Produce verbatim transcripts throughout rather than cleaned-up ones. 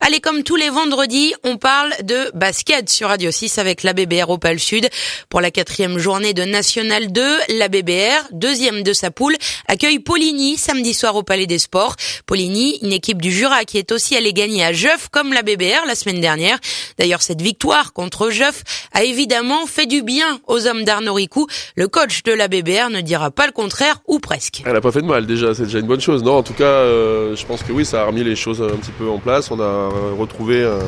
Allez, comme tous les vendredis, on parle de basket sur Radio six avec l'A B B R Opale Sud. Pour la quatrième journée de National deux, l'A B B R, deuxième de sa poule, accueille Poligny samedi soir au Palais des Sports. Poligny, une équipe du Jura qui est aussi allée gagner à Jeuf comme l'A B B R la semaine dernière. D'ailleurs, cette victoire contre Jeuf a évidemment fait du bien aux hommes d'Arnaud Ricou. Le coach de l'A B B R ne dira pas le contraire, ou presque. Elle n'a pas fait de mal déjà, c'est déjà une bonne chose. Non, en tout cas, euh, je pense que oui, ça a remis les choses un petit peu en place. On a retrouvé un,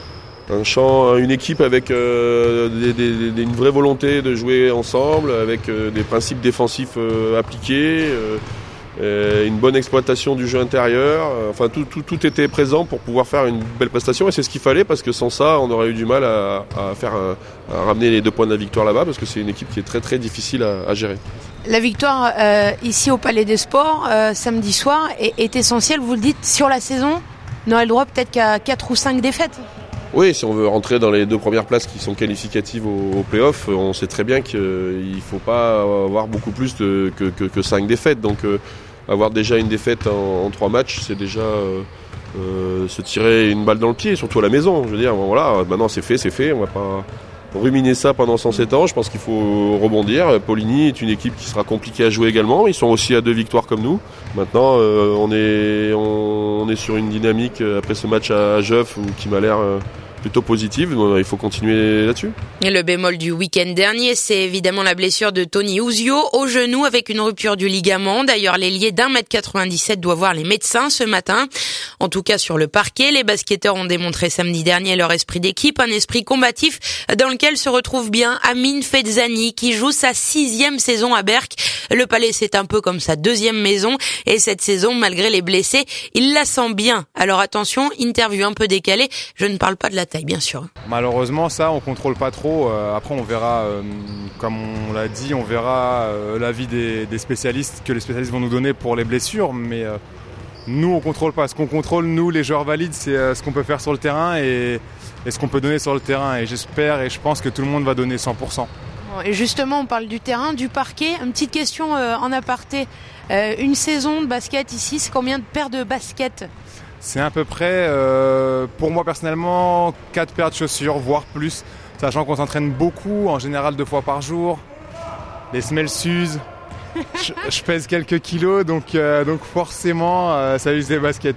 un champ, une équipe avec euh, des, des, des, une vraie volonté de jouer ensemble, avec euh, des principes défensifs euh, appliqués, euh, euh, une bonne exploitation du jeu intérieur. Enfin, tout, tout, tout était présent pour pouvoir faire une belle prestation, et c'est ce qu'il fallait, parce que sans ça, on aurait eu du mal à, à, faire un, à ramener les deux points de la victoire là-bas, parce que c'est une équipe qui est très très difficile à, à gérer. La victoire euh, ici au Palais des Sports euh, samedi soir est, est essentielle, vous le dites, sur la saison. On aurait le droit peut-être qu'à quatre ou cinq défaites. Oui, si on veut rentrer dans les deux premières places qui sont qualificatives au, au play-off, on sait très bien qu'il ne faut pas avoir beaucoup plus de, que, que, que cinq défaites. Donc euh, avoir déjà une défaite en, en trois matchs, c'est déjà euh, euh, se tirer une balle dans le pied, surtout à la maison. Je veux dire, bon, voilà, maintenant c'est fait, c'est fait, on va pas ruminer ça pendant cent sept ans. Je pense qu'il faut rebondir. Poligny est une équipe qui sera compliquée à jouer également. Ils sont aussi à deux victoires comme nous. Maintenant, euh, on est on est sur une dynamique après ce match à Jeuf qui m'a l'air euh, plutôt positive. Donc, il faut continuer là-dessus. Et le bémol du week-end dernier, c'est évidemment la blessure de Tony Ouzio au genou avec une rupture du ligament. D'ailleurs, l'ailier d'un mètre quatre-vingt-dix-sept doit voir les médecins ce matin. En tout cas, sur le parquet, les basketteurs ont démontré samedi dernier leur esprit d'équipe, un esprit combatif dans lequel se retrouve bien Amine Fedzani qui joue sa sixième saison à Berck. Le Palais, c'est un peu comme sa deuxième maison, et cette saison, malgré les blessés, il la sent bien. Alors attention, interview un peu décalée, je ne parle pas de la taille, bien sûr. Malheureusement, ça, on contrôle pas trop. Euh, après, on verra, euh, comme on l'a dit, on verra euh, l'avis des, des spécialistes, que les spécialistes vont nous donner pour les blessures, mais euh, nous, on contrôle pas. Ce qu'on contrôle, nous, les joueurs valides, c'est euh, ce qu'on peut faire sur le terrain et, et ce qu'on peut donner sur le terrain. Et j'espère et je pense que tout le monde va donner cent pour cent. Et justement, on parle du terrain, du parquet. Une petite question euh, en aparté. Euh, une saison de basket ici, c'est combien de paires de baskets ? C'est à peu près, euh, pour moi personnellement, quatre paires de chaussures, voire plus. Sachant qu'on s'entraîne beaucoup, en général deux fois par jour. Les semelles s'usent. je, je pèse quelques kilos, donc, euh, donc forcément, euh, ça use des baskets.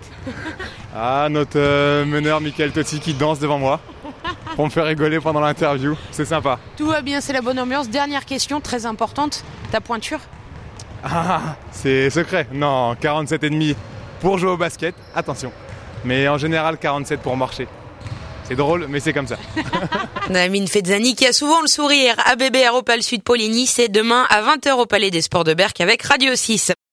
Ah, notre euh, meneur Michael Totti qui danse devant moi pour me faire rigoler pendant l'interview. C'est sympa. Tout va bien, c'est la bonne ambiance. Dernière question, très importante. Ta pointure ? Ah, c'est secret. Non, quarante-sept virgule cinq pour jouer au basket. Attention. Mais en général, quarante-sept pour marcher. C'est drôle, mais c'est comme ça. Amine Fedzani qui a souvent le sourire. A B B R Opale Sud Poligny, c'est demain à vingt heures au Palais des Sports de Berck avec Radio six.